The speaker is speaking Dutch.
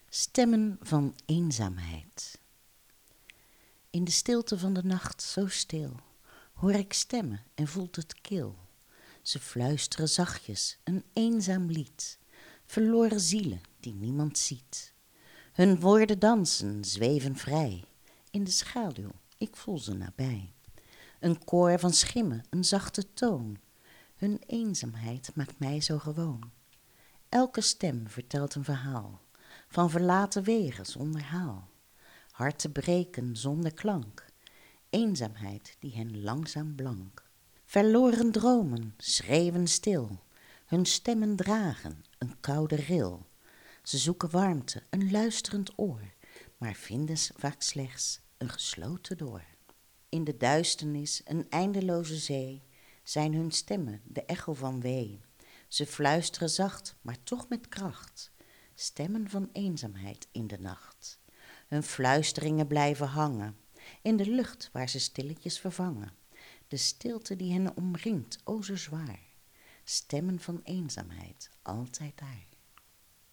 Stemmen van eenzaamheid. In de stilte van de nacht zo stil hoor ik stemmen en voelt het kil. Ze fluisteren zachtjes een eenzaam lied, verloren zielen die niemand ziet. Hun woorden dansen, zweven vrij, in de schaduw, ik voel ze nabij. Een koor van schimmen, een zachte toon, hun eenzaamheid maakt mij zo gewoon. Elke stem vertelt een verhaal, van verlaten wegen zonder haal. Harten breken zonder klank, eenzaamheid die hen langzaam blank. Verloren dromen schreeuwen stil, hun stemmen dragen een koude ril. Ze zoeken warmte, een luisterend oor, maar vinden vaak slechts een gesloten door. In de duisternis, een eindeloze zee, zijn hun stemmen de echo van wee. Ze fluisteren zacht, maar toch met kracht, stemmen van eenzaamheid in de nacht. Hun fluisteringen blijven hangen, in de lucht waar ze stilletjes vervangen. De stilte die hen omringt, o zo zwaar, stemmen van eenzaamheid, altijd daar.